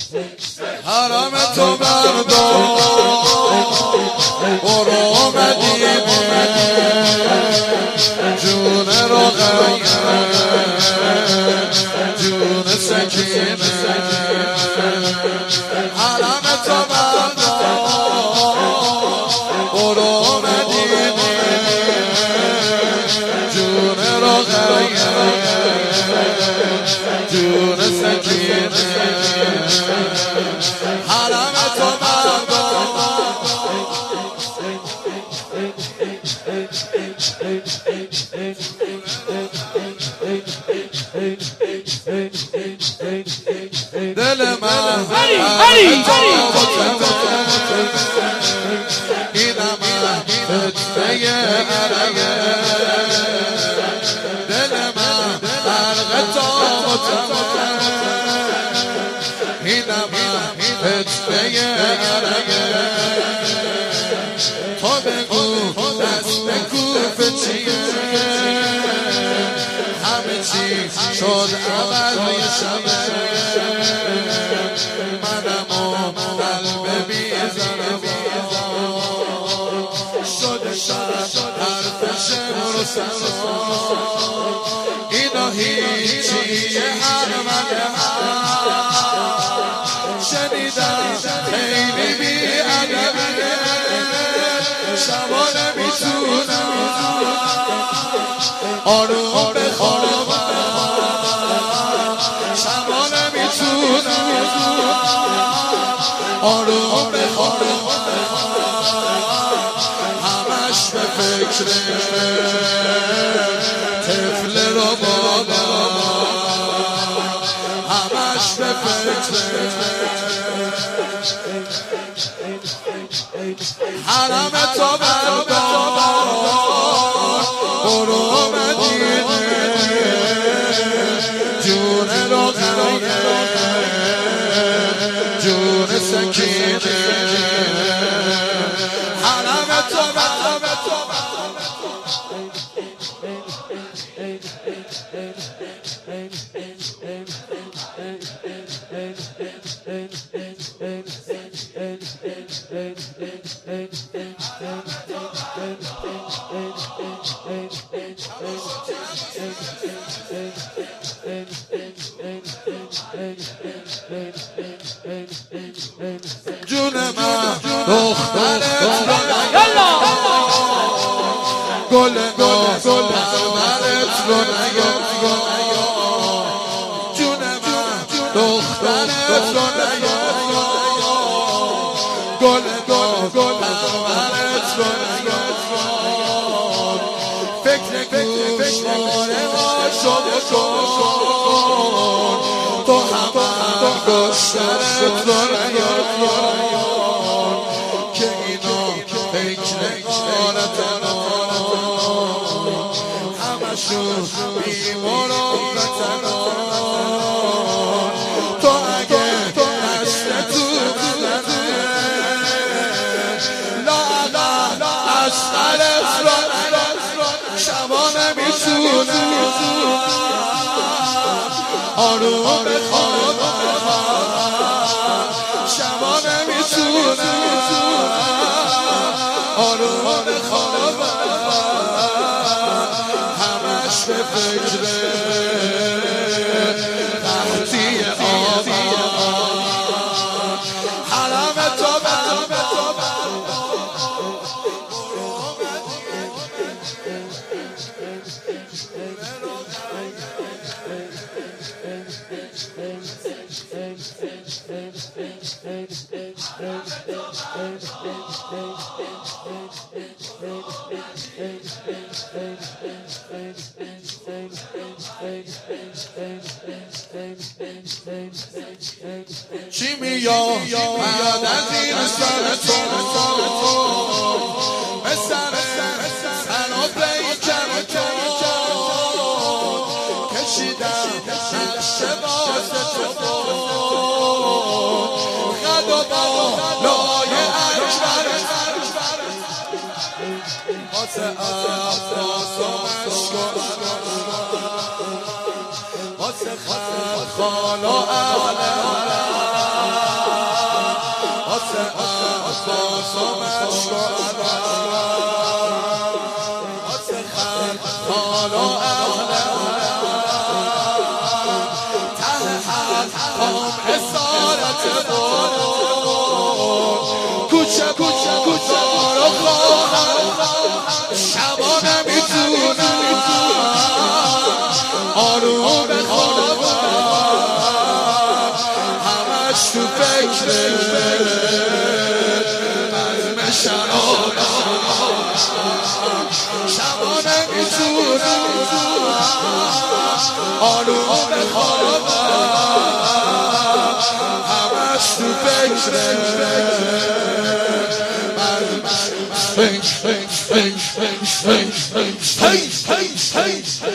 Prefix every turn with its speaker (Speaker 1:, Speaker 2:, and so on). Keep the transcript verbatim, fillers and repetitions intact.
Speaker 1: حرم تو بردار برو مدینه جون رقیه جون سکینه حرم تو بردار برو مدینه جون رقیه جون سکینه حرم تو بردار دل من اینم فتنه عرقه دل من غرق تابوته اینم فتنه عرقه تو بگو دست کوفه چیه همه چی شد عوض یه شبه منم و قلب بیزنم شده شد حرف شمر و سما اینا هیچیه حرمه شنیدم خیلی بی ادبه شبا نمیتونم آروم بخوابم شبا نمیتونم آروم بخوابم همش به فکر طفل رو بابا همش به فکر حرم تو بردار برو مدینه جون رقیه جون سکینه حرم تو بردار جون من دخترت گل ناز پرورت رو نیار جون من دخترت رو نیار گل ناز پرورت رو نیار فکر گوشواره هاشو بکن تو همه گشترت رو نیار که اینا فکر کارتن همشون بیمرابطن تو اگه دست تو بزنه لاغر از سرت رو شما نمیتونم آروم بخوابم شما نمیتونم آروم بخوابم همش به فکر قحطی آبم حرم تو چی میاد بعد از این سر تو به سر سر و پیکر تو کشیدم نقش باز تو خد و بالای اکبر واسه عباس و مشکل واسه خال و اهل واسه عباس و مشکوعنا واسه خلقان و حسارت بود کوچه کوچه کوچه رو خواهم شبا نمیتونم آروم بخوابم همش تو فکر بزم شرابم شبا نمیتونم آروم بخوابم تو فکر من